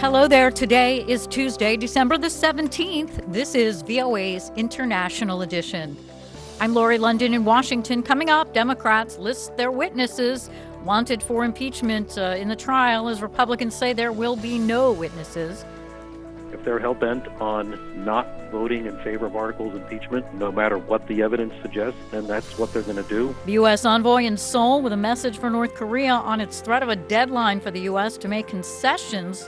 Hello there. Today is Tuesday, December the 17th. This is VOA's International Edition. I'm Lori London in Washington. Coming up, Democrats list their witnesses wanted for impeachment in the trial as Republicans say there will be no witnesses. If they're hell-bent on not voting in favor of articles of impeachment, no matter what the evidence suggests, then that's what they're going to do. The U.S. envoy in Seoul with a message for North Korea on its threat of a deadline for the U.S. to make concessions.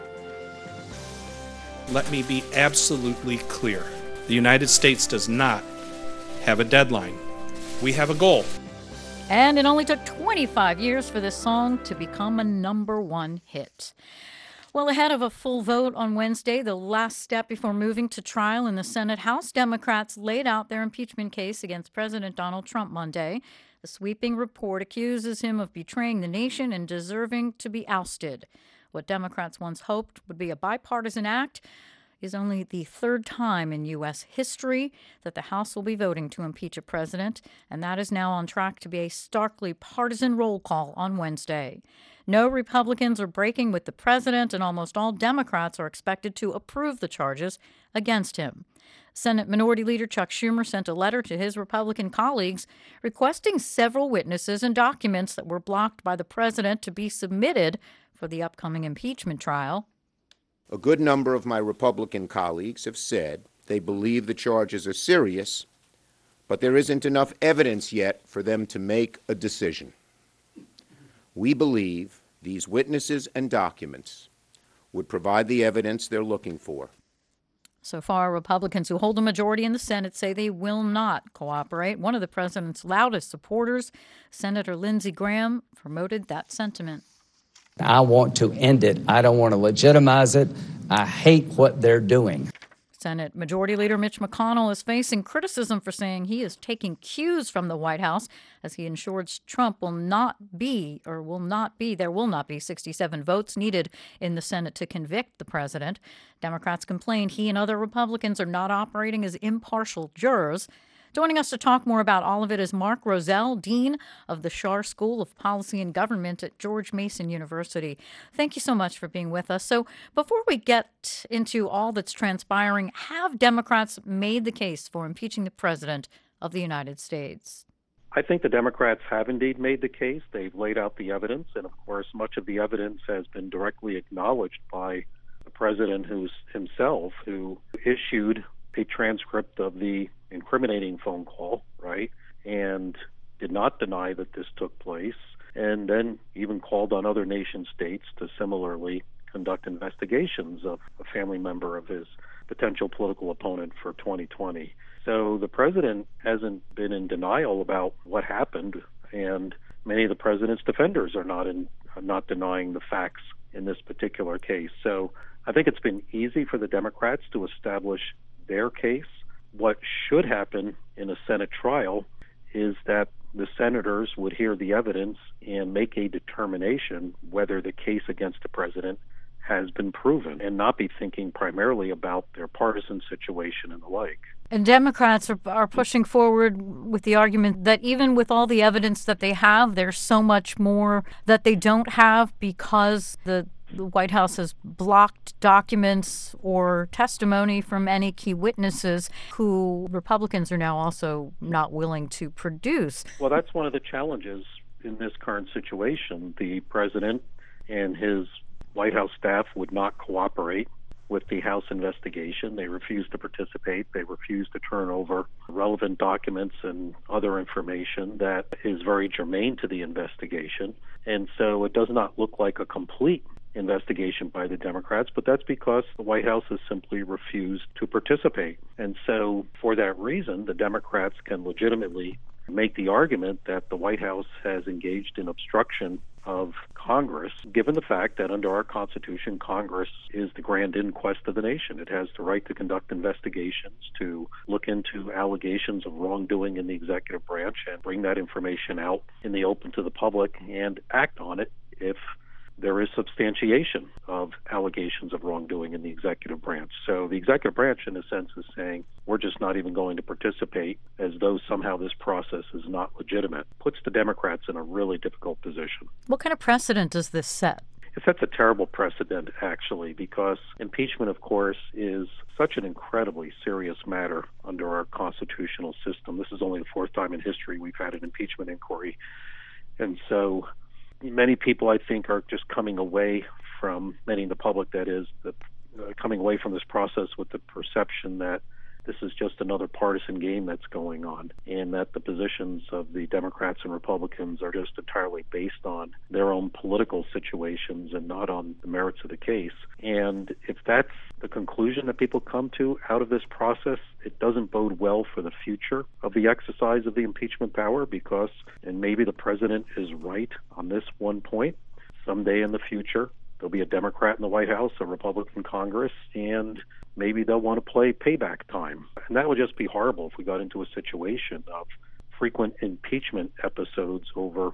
Let me be absolutely clear. The United States does not have a deadline. We have a goal. And it only took 25 years for this song to become a #1 hit. Well, ahead of a full vote on Wednesday, the last step before moving to trial in the Senate, House Democrats laid out their impeachment case against President Donald Trump Monday. The sweeping report accuses him of betraying the nation and deserving to be ousted. What Democrats once hoped would be a bipartisan act is only the third time in U.S. history that the House will be voting to impeach a president, and that is now on track to be a starkly partisan roll call on Wednesday. No Republicans are breaking with the president, and almost all Democrats are expected to approve the charges against him. Senate Minority Leader Chuck Schumer sent a letter to his Republican colleagues requesting several witnesses and documents that were blocked by the president to be submitted for the upcoming impeachment trial. A good number of my Republican colleagues have said they believe the charges are serious, but there isn't enough evidence yet for them to make a decision. We believe these witnesses and documents would provide the evidence they're looking for. So far, Republicans who hold a majority in the Senate say they will not cooperate. One of the president's loudest supporters, Senator Lindsey Graham, promoted that sentiment. I want to end it. I don't want to legitimize it. I hate what they're doing. Senate Majority Leader Mitch McConnell is facing criticism for saying he is taking cues from the White House as he ensures Trump will not be 67 votes needed in the Senate to convict the president. Democrats complained he and other Republicans are not operating as impartial jurors. Joining us to talk more about all of it is Mark Rozell, Dean of the Schar School of Policy and Government at George Mason University. Thank you so much for being with us. So before we get into all that's transpiring, have Democrats made the case for impeaching the president of the United States? I think the Democrats have indeed made the case. They've laid out the evidence, and of course, much of the evidence has been directly acknowledged by the president who issued a transcript of the incriminating phone call, right, and did not deny that this took place, and then even called on other nation states to similarly conduct investigations of a family member of his potential political opponent for 2020. So the president hasn't been in denial about what happened, and many of the president's defenders are not denying the facts in this particular case. So I think it's been easy for the Democrats to establish their case. What should happen in a Senate trial is that the senators would hear the evidence and make a determination whether the case against the president has been proven, and not be thinking primarily about their partisan situation and the like. And Democrats are pushing forward with the argument that even with all the evidence that they have, there's so much more that they don't have because the White House has blocked documents or testimony from any key witnesses who Republicans are now also not willing to produce. Well, that's one of the challenges in this current situation. The president and his White House staff would not cooperate with the House investigation. They refused to participate. They refused to turn over relevant documents and other information that is very germane to the investigation. And so it does not look like a complete investigation by the Democrats, but that's because the White House has simply refused to participate. And so for that reason, the Democrats can legitimately make the argument that the White House has engaged in obstruction of Congress, given the fact that under our Constitution, Congress is the grand inquest of the nation. It has the right to conduct investigations, to look into allegations of wrongdoing in the executive branch and bring that information out in the open to the public and act on it if there is substantiation of allegations of wrongdoing in the executive branch. So the executive branch, in a sense, is saying, we're just not even going to participate, as though somehow this process is not legitimate. Puts the Democrats in a really difficult position. What kind of precedent does this set? it sets a terrible precedent, actually, because impeachment, of course, is such an incredibly serious matter under our constitutional system. This is only the fourth time in history we've had an impeachment inquiry. And so many people, I think, are just coming away from, many in the public, that is, coming away from this process with the perception that this is just another partisan game that's going on, and that the positions of the Democrats and Republicans are just entirely based on their own political situations and not on the merits of the case. And if that's the conclusion that people come to out of this process, it doesn't bode well for the future of the exercise of the impeachment power, because, and maybe the president is right on this one point, someday in the future, there'll be a Democrat in the White House, a Republican Congress, and maybe they'll want to play payback time. And that would just be horrible if we got into a situation of frequent impeachment episodes over,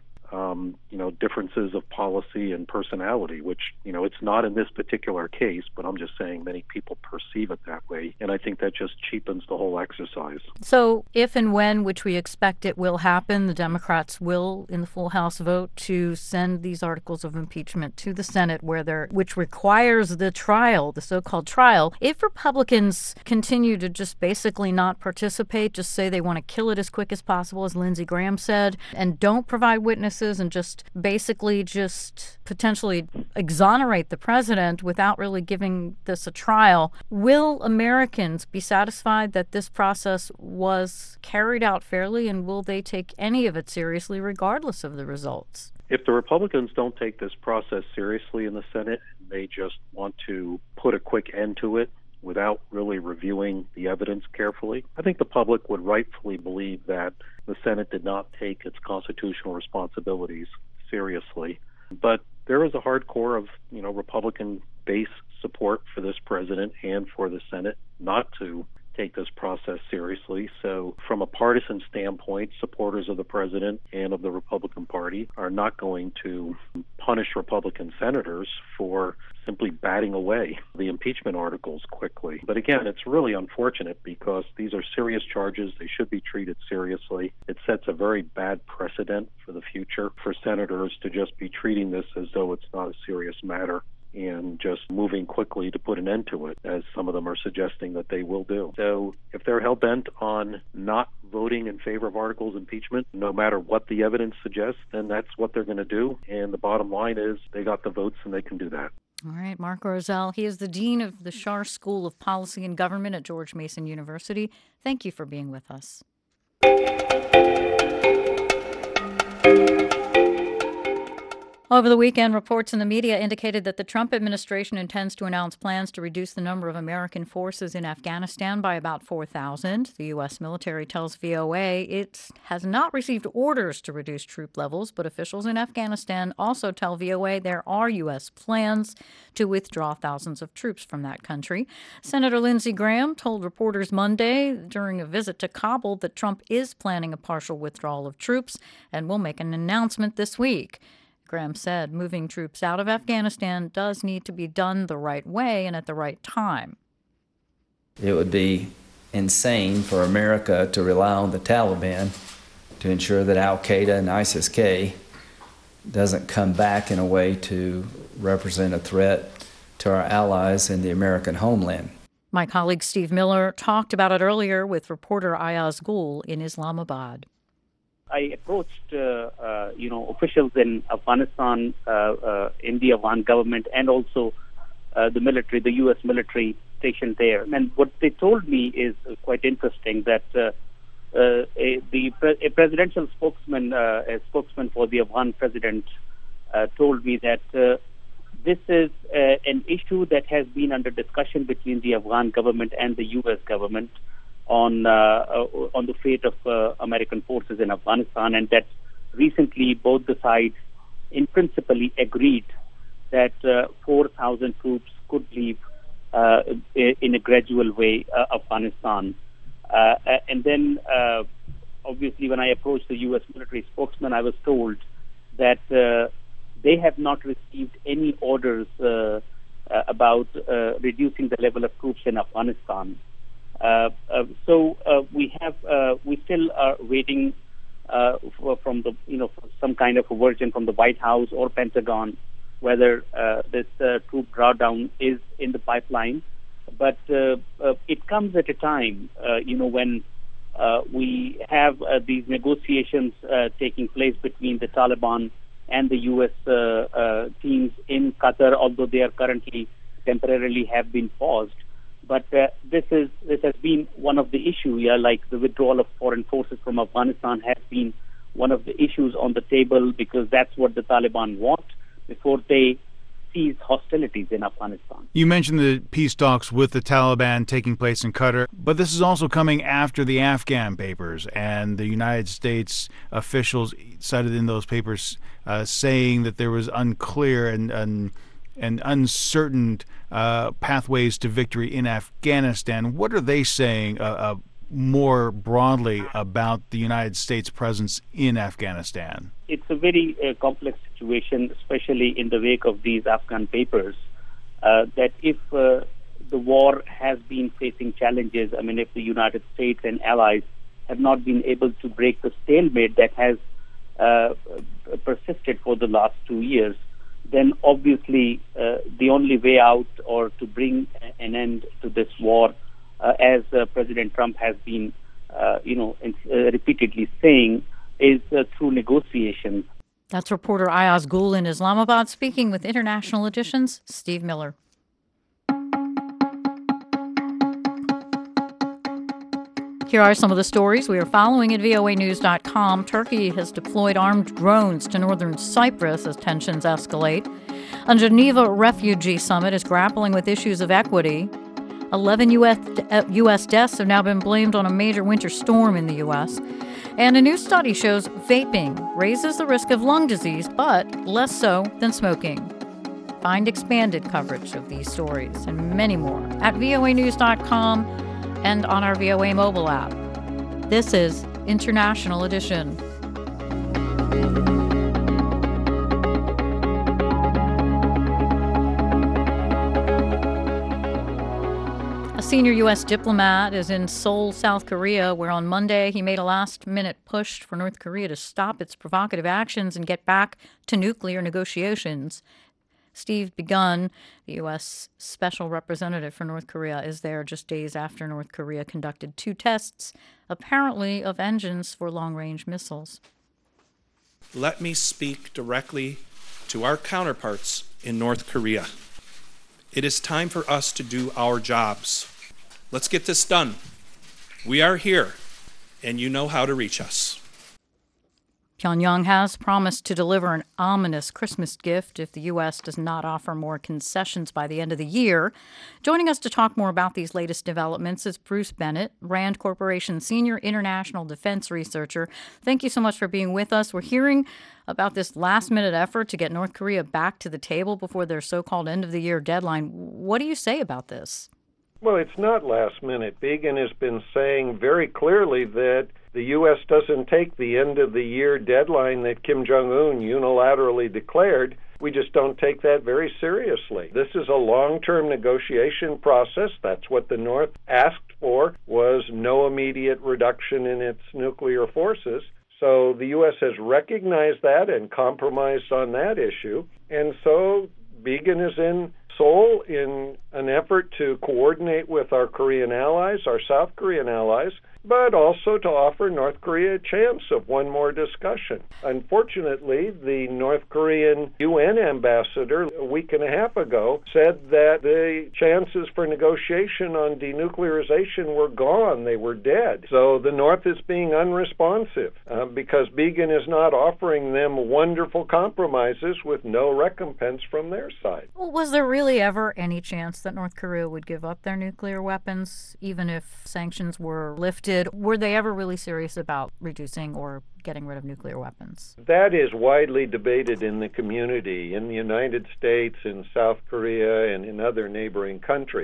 differences of policy and personality, which, it's not in this particular case, but I'm just saying many people perceive it that way. And I think that just cheapens the whole exercise. So if and when, which we expect it will happen, the Democrats will, in the full House, vote to send these articles of impeachment to the Senate, which requires the trial, the so-called trial. If Republicans continue to just basically not participate, just say they want to kill it as quick as possible, as Lindsey Graham said, and don't provide witnesses and just basically just potentially exonerate the president without really giving this a trial, will Americans be satisfied that this process was carried out fairly, and will they take any of it seriously regardless of the results? If the Republicans don't take this process seriously in the Senate, they just want to put a quick end to it without really reviewing the evidence carefully, I think the public would rightfully believe that the Senate did not take its constitutional responsibilities seriously. But there is a hard core of, Republican base support for this president and for the Senate not to take this process seriously. So from a partisan standpoint, supporters of the president and of the Republican Party are not going to punish Republican senators for simply batting away the impeachment articles quickly. But again, it's really unfortunate because these are serious charges. They should be treated seriously. It sets a very bad precedent for the future for senators to just be treating this as though it's not a serious matter and just moving quickly to put an end to it, as some of them are suggesting that they will do. So if they're hell-bent on not voting in favor of articles of impeachment, no matter what the evidence suggests, then that's what they're going to do. And the bottom line is they got the votes and they can do that. All right, Mark Rozell. He is the Dean of the Schar School of Policy and Government at George Mason University. Thank you for being with us. Over the weekend, reports in the media indicated that the Trump administration intends to announce plans to reduce the number of American forces in Afghanistan by about 4,000. The U.S. military tells VOA it has not received orders to reduce troop levels, but officials in Afghanistan also tell VOA there are U.S. plans to withdraw thousands of troops from that country. Senator Lindsey Graham told reporters Monday during a visit to Kabul that Trump is planning a partial withdrawal of troops and will make an announcement this week. Graham said moving troops out of Afghanistan does need to be done the right way and at the right time. It would be insane for America to rely on the Taliban to ensure that Al-Qaeda and ISIS-K doesn't come back in a way to represent a threat to our allies in the American homeland. My colleague Steve Miller talked about it earlier with reporter Ayaz Gul in Islamabad. I approached, officials in Afghanistan, in the Afghan government, and also the military, the U.S. military stationed there. And what they told me is quite interesting, that a presidential spokesman, a spokesman for the Afghan president, told me that this is an issue that has been under discussion between the Afghan government and the U.S. government on the fate of American forces in Afghanistan, and that recently both the sides in principally agreed that 4,000 troops could leave in a gradual way Afghanistan. And then, obviously, when I approached the U.S. military spokesman, I was told that they have not received any orders about reducing the level of troops in Afghanistan. So we still are waiting from the, for some kind of a version from the White House or Pentagon whether this troop drawdown is in the pipeline. But it comes at a time, when we have these negotiations taking place between the Taliban and the U.S. Teams in Qatar, although they are currently temporarily have been paused. But this has been one of the issues, like the withdrawal of foreign forces from Afghanistan has been one of the issues on the table, because that's what the Taliban want before they cease hostilities in Afghanistan. You mentioned the peace talks with the Taliban taking place in Qatar, but this is also coming after the Afghan papers, and the United States officials cited in those papers saying that there was unclear and uncertain pathways to victory in Afghanistan. What are they saying more broadly about the United States' presence in Afghanistan? It's a very complex situation, especially in the wake of these Afghan papers, that if the war has been facing challenges, if the United States and allies have not been able to break the stalemate that has persisted for the last 2 years, then obviously the only way out, or to bring an end to this war, as President Trump has been, repeatedly saying, is through negotiations. That's reporter Ayaz Gul in Islamabad speaking with International Edition's Steve Miller. Here are some of the stories we are following at voanews.com. Turkey has deployed armed drones to northern Cyprus as tensions escalate. A Geneva refugee summit is grappling with issues of equity. 11 U.S. deaths have now been blamed on a major winter storm in the U.S. And a new study shows vaping raises the risk of lung disease, but less so than smoking. Find expanded coverage of these stories and many more at voanews.com and on our VOA mobile app. This is International Edition. A senior U.S. diplomat is in Seoul, South Korea, where on Monday he made a last-minute push for North Korea to stop its provocative actions and get back to nuclear negotiations. Steve Begun, the U.S. Special Representative for North Korea, is there just days after North Korea conducted 2 tests, apparently of engines for long-range missiles. Let me speak directly to our counterparts in North Korea. It is time for us to do our jobs. Let's get this done. We are here, and you know how to reach us. Pyongyang has promised to deliver an ominous Christmas gift if the U.S. does not offer more concessions by the end of the year. Joining us to talk more about these latest developments is Bruce Bennett, Rand Corporation Senior International Defense Researcher. Thank you so much for being with us. We're hearing about this last-minute effort to get North Korea back to the table before their so-called end-of-the-year deadline. What do you say about this? Well, it's not last minute. Begin has been saying very clearly that the U.S. doesn't take the end-of-the-year deadline that Kim Jong-un unilaterally declared. We just don't take that very seriously. This is a long-term negotiation process. That's what the North asked for, was no immediate reduction in its nuclear forces. So the U.S. has recognized that and compromised on that issue. And so Begin is in Seoul in an effort to coordinate with our Korean allies, our South Korean allies, but also to offer North Korea a chance of one more discussion. Unfortunately, the North Korean UN ambassador a week and a half ago said that the chances for negotiation on denuclearization were gone. They were dead. So the North is being unresponsive because Begin is not offering them wonderful compromises with no recompense from their side. Well, was there really ever any chance that North Korea would give up their nuclear weapons, even if sanctions were lifted? Were they ever really serious about reducing or getting rid of nuclear weapons? That is widely debated in the community, in the United States, in South Korea, and in other neighboring countries.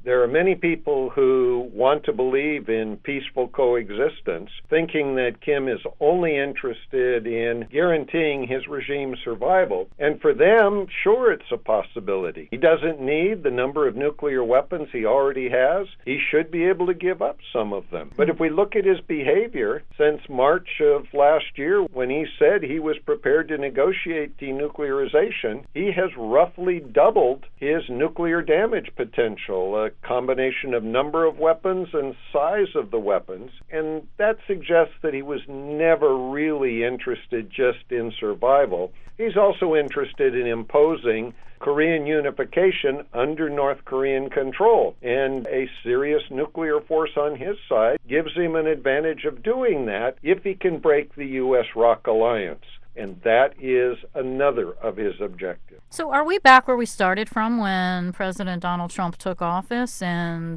There are many people who want to believe in peaceful coexistence, thinking that Kim is only interested in guaranteeing his regime's survival. And for them, sure, it's a possibility. He doesn't need the number of nuclear weapons he already has. He should be able to give up some of them. But if we look at his behavior since March of last year, when he said he was prepared to negotiate denuclearization, he has roughly doubled his nuclear damage potential, a combination of number of weapons and size of the weapons. And that suggests that he was never really interested just in survival. He's also interested in imposing Korean unification under North Korean control. And a serious nuclear force on his side gives him an advantage of doing that if he can break the U.S.-ROC alliance. And that is another of his objectives. So are we back where we started from when President Donald Trump took office, and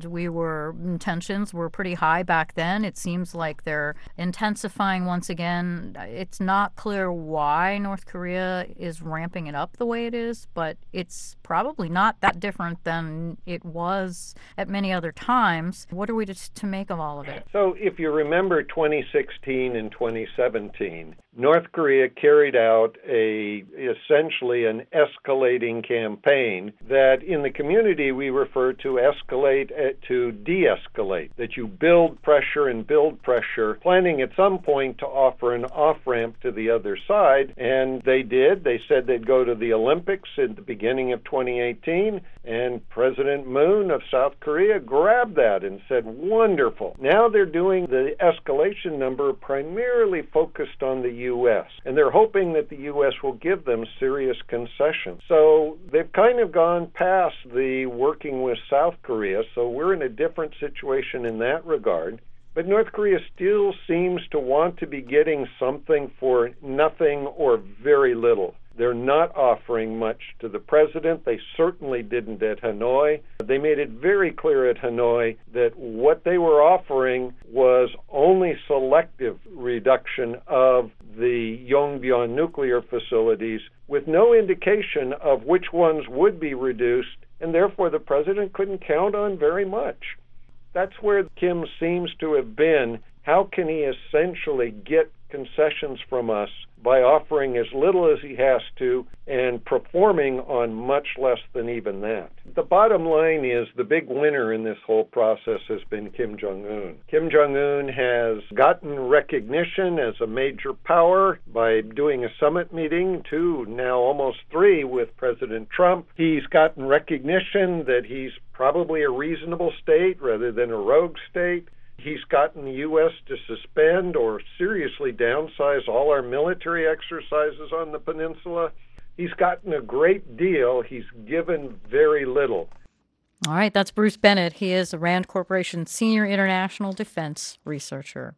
tensions were pretty high back then? It seems like they're intensifying once again. It's not clear why North Korea is ramping it up the way it is, but it's probably not that different than it was at many other times. What are we to make of all of it? So if you remember 2016 and 2017, North Korea carried out essentially an escalating campaign that in the community we refer to escalate to de-escalate, that you build pressure and build pressure, planning at some point to offer an off-ramp to the other side, and they did. They said they'd go to the Olympics at the beginning of 2018, and President Moon of South Korea grabbed that and said, wonderful. Now they're doing the escalation number primarily focused on the U.S., and they're hoping that the U.S. will give them serious concessions. So they've kind of gone past the working with South Korea, so we're in a different situation in that regard. But North Korea still seems to want to be getting something for nothing or very little. They're not offering much to the president. They certainly didn't at Hanoi. They made it very clear at Hanoi that what they were offering was only selective reduction of the Yongbyon nuclear facilities, with no indication of which ones would be reduced, and therefore the president couldn't count on very much. That's where Kim seems to have been. How can he essentially get concessions from us by offering as little as he has to and performing on much less than even that? The bottom line is the big winner in this whole process has been Kim Jong-un. Kim Jong-un has gotten recognition as a major power by doing a summit meeting, 2, now almost 3, with President Trump. He's gotten recognition that he's probably a reasonable state rather than a rogue state. He's gotten the U.S. to suspend or seriously downsize all our military exercises on the peninsula. He's gotten a great deal. He's given very little. All right, that's Bruce Bennett. He is a RAND Corporation Senior International Defense Researcher.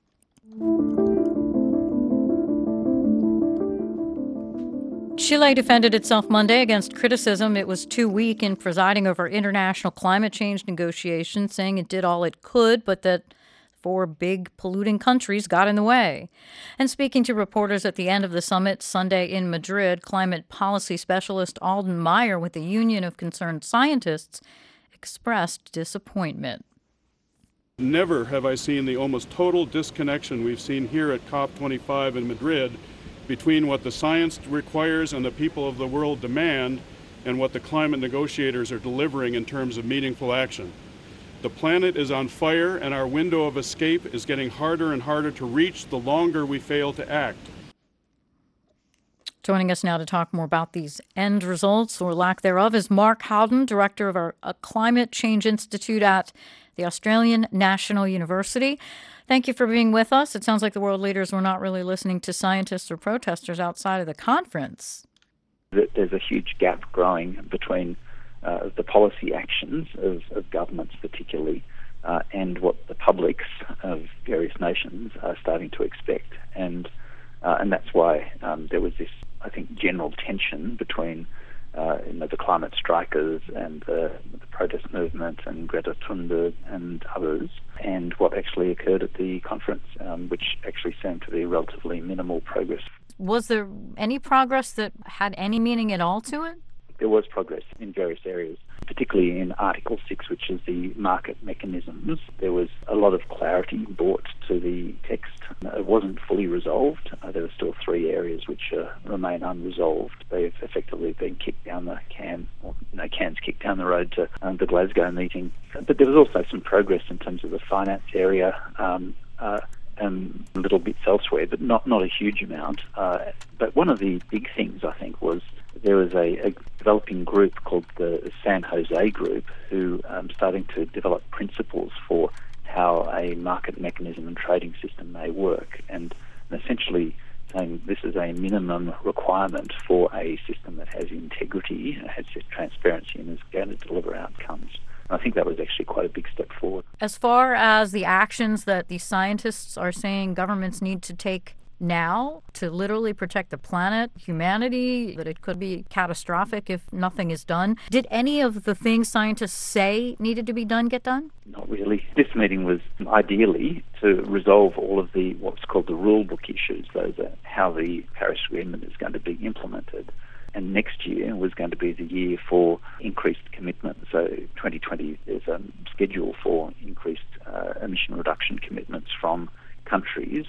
Chile defended itself Monday against criticism it was too weak in presiding over international climate change negotiations, saying it did all it could, but that 4 big polluting countries got in the way. And speaking to reporters at the end of the summit Sunday in Madrid, climate policy specialist Alden Meyer with the Union of Concerned Scientists expressed disappointment. Never have I seen the almost total disconnection we've seen here at COP25 in Madrid between what the science requires and the people of the world demand and what the climate negotiators are delivering in terms of meaningful action. The planet is on fire, and our window of escape is getting harder and harder to reach the longer we fail to act. Joining us now to talk more about these end results, or lack thereof, is Mark Howden, director of our Climate Change Institute at the Australian National University. Thank you for being with us. It sounds like the world leaders were not really listening to scientists or protesters outside of the conference. There's a huge gap growing between the policy actions of governments particularly and what the publics of various nations are starting to expect. And that's why there was this, I think, general tension between the climate strikers and the protest movement and Greta Thunberg and others, and what actually occurred at the conference, which actually seemed to be relatively minimal progress. Was there any progress that had any meaning at all to it? there was progress in various areas, particularly in Article 6, which is the market mechanisms. There was a lot of clarity brought to the text. It wasn't fully resolved. There are still 3 areas which remain unresolved. They've effectively been kicked down the can, or cans kicked down the road to the Glasgow meeting. But there was also some progress in terms of the finance area, and little bits elsewhere, but not a huge amount. But one of the big things, I think, was there was a developing group called the San Jose Group who starting to develop principles for how a market mechanism and trading system may work, and essentially saying this is a minimum requirement for a system that has integrity, has transparency, and is going to deliver outcomes. I think that was actually quite a big step forward. As far as the actions that the scientists are saying governments need to take now to literally protect the planet, humanity, that it could be catastrophic if nothing is done, did any of the things scientists say needed to be done get done? Not really. This meeting was ideally to resolve all of the what's called the rule book issues, those are how the Paris Agreement is going to be implemented. And next year was going to be the year for increased commitment. So 2020, there's a schedule for increased emission reduction commitments from countries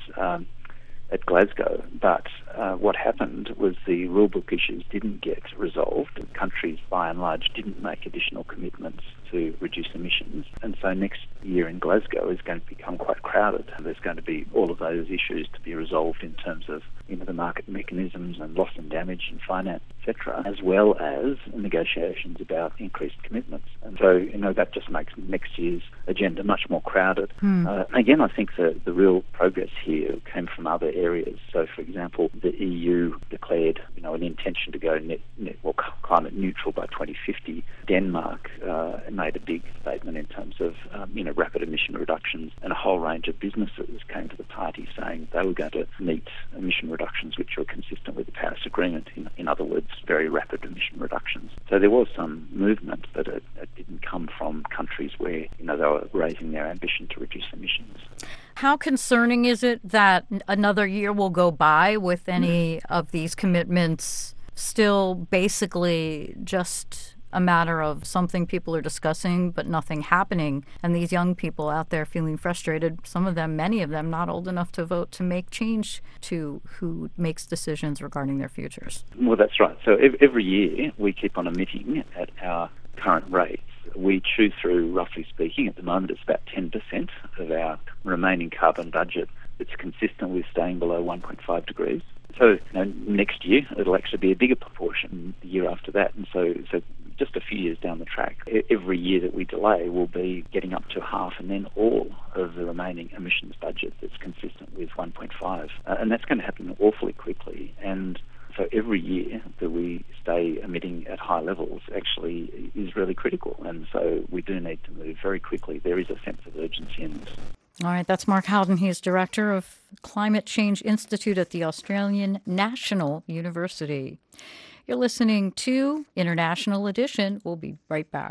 at Glasgow. But what happened was the rulebook issues didn't get resolved. Countries, by and large, didn't make additional commitments to reduce emissions. And so next year in Glasgow is going to become quite crowded. There's going to be all of those issues to be resolved in terms of the market mechanisms and loss and damage and finance, etc., as well as negotiations about increased commitments. And so, that just makes next year's agenda much more crowded. Again, I think the real progress here came from other areas. So, for example, the EU declared, an intention to go climate neutral by 2050. Denmark made a big statement in terms of, rapid emission reductions, and a whole range of businesses came to the party saying they were going to meet emission reductions which were consistent with the Paris Agreement. In other words, very rapid emission reductions. So there was some movement, but it didn't come from countries where, they were raising their ambition to reduce emissions. How concerning is it that another year will go by with any of these commitments still basically just a matter of something people are discussing but nothing happening, and these young people out there feeling frustrated, some of them, many of them, not old enough to vote to make change to who makes decisions regarding their futures? Well, that's right. So every year we keep on emitting at our current rates. We chew through, roughly speaking, at the moment it's about 10% of our remaining carbon budget that's consistent with staying below 1.5 degrees. So next year it'll actually be a bigger proportion the year after that. And so just a few years down the track, every year that we delay will be getting up to half and then all of the remaining emissions budget that's consistent with 1.5. And that's going to happen awfully quickly. And so every year that we stay emitting at high levels actually is really critical. And so we do need to move very quickly. There is a sense of urgency in this. All right, that's Mark Howden. He is Director of Climate Change Institute at the Australian National University. You're listening to International Edition. We'll be right back.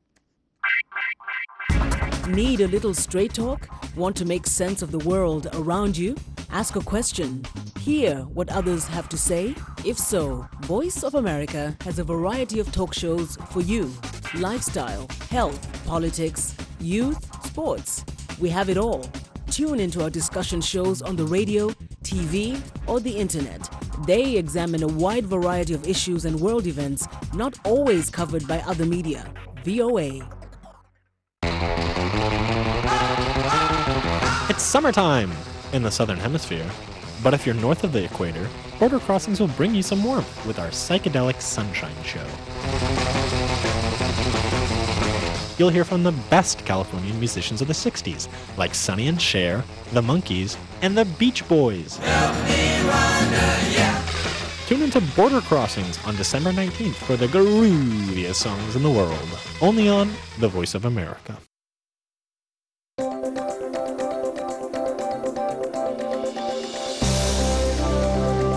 Need a little straight talk? Want to make sense of the world around you? Ask a question. Hear what others have to say? If so, Voice of America has a variety of talk shows for you. Lifestyle, health, politics, youth, sports. We have it all. Tune into our discussion shows on the radio, TV, or the internet. They examine a wide variety of issues and world events not always covered by other media. VOA. It's summertime in the Southern Hemisphere, but if you're north of the equator, Border Crossings will bring you some warmth with our psychedelic sunshine show. You'll hear from the best Californian musicians of the 60s, like Sonny and Cher, the Monkees, and the Beach Boys. Tune into Border Crossings on December 19th for the grooviest songs in the world, only on The Voice of America.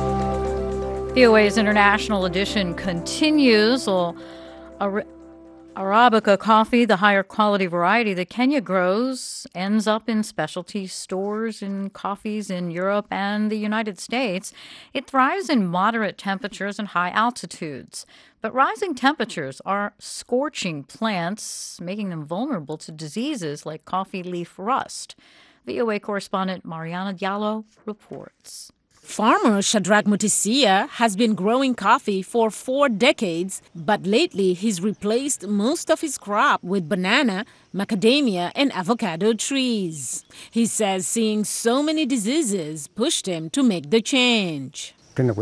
VOA's International Edition continues. Arabica coffee, the higher quality variety that Kenya grows, ends up in specialty stores and coffees in Europe and the United States. It thrives in moderate temperatures and high altitudes. But rising temperatures are scorching plants, making them vulnerable to diseases like coffee leaf rust. VOA correspondent Mariana Diallo reports. Farmer Shadrach Mutisia has been growing coffee for 4 decades, but lately he's replaced most of his crop with banana, macadamia, and avocado trees. He says seeing so many diseases pushed him to make the change.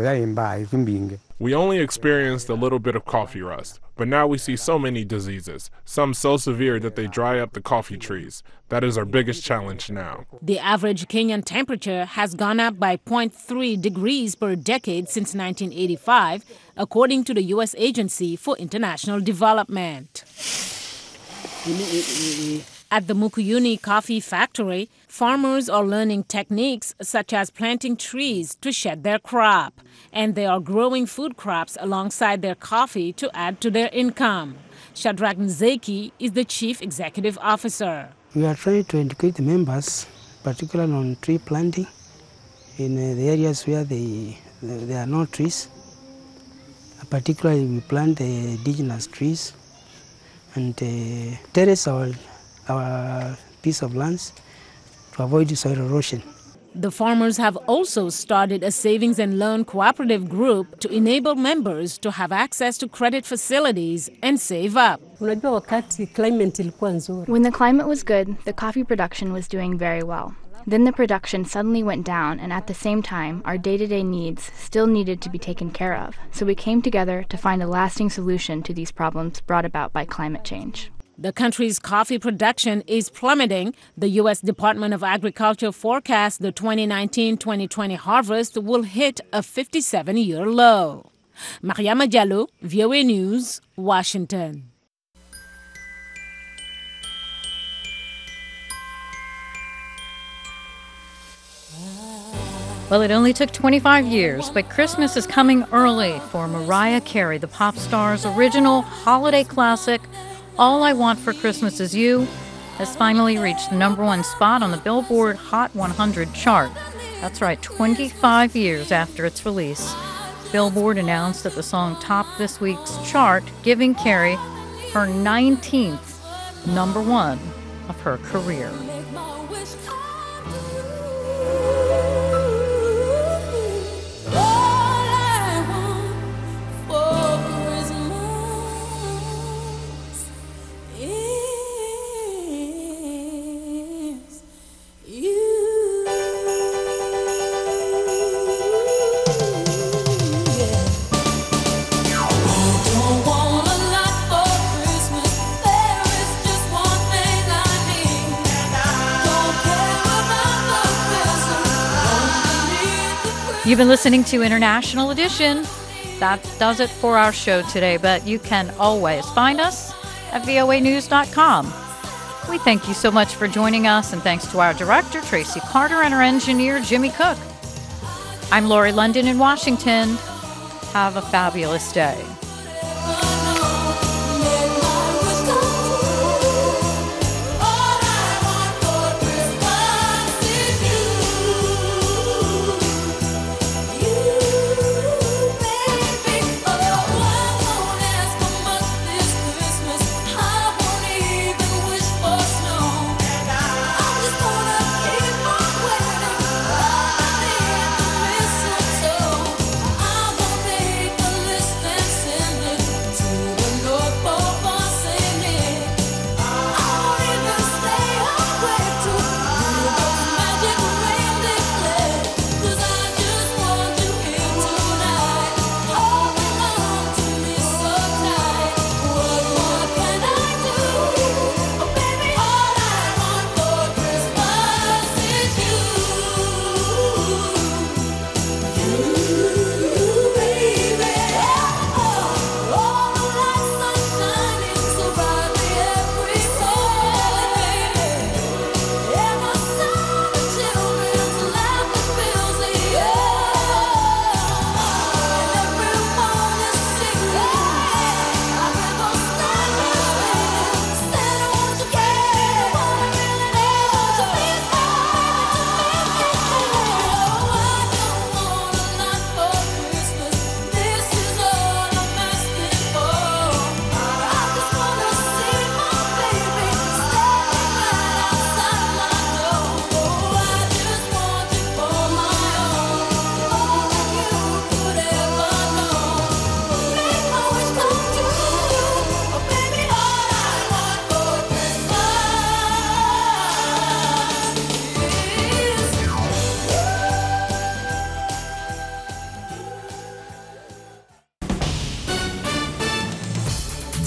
We only experienced a little bit of coffee rust, but now we see so many diseases, some so severe that they dry up the coffee trees. That is our biggest challenge now. The average Kenyan temperature has gone up by 0.3 degrees per decade since 1985, according to the U.S. Agency for International Development. At the Mukuyuni Coffee Factory, farmers are learning techniques such as planting trees to shed their crop, and they are growing food crops alongside their coffee to add to their income. Shadrach Nzeki is the chief executive officer. We are trying to educate the members, particularly on tree planting in the areas where there are no trees. Particularly, we plant the indigenous trees and terrace our piece of lands to avoid soil erosion. The farmers have also started a savings and loan cooperative group to enable members to have access to credit facilities and save up. When the climate was good, the coffee production was doing very well. Then the production suddenly went down, and at the same time, our day-to-day needs still needed to be taken care of. So we came together to find a lasting solution to these problems brought about by climate change. The country's coffee production is plummeting. The U.S. Department of Agriculture forecasts the 2019-2020 harvest will hit a 57-year low. Mariama Diallo, VOA News, Washington. Well, it only took 25 years, but Christmas is coming early for Mariah Carey, the pop star's original holiday classic, All I Want for Christmas Is You, has finally reached the #1 spot on the Billboard Hot 100 chart. That's right, 25 years after its release. Billboard announced that the song topped this week's chart, giving Carey her 19th #1 of her career. You've been listening to International Edition. That does it for our show today, but you can always find us at voanews.com. We thank you so much for joining us, and thanks to our director, Tracy Carter, and our engineer, Jimmy Cook. I'm Lori London in Washington. Have a fabulous day.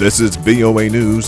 This is VOA News.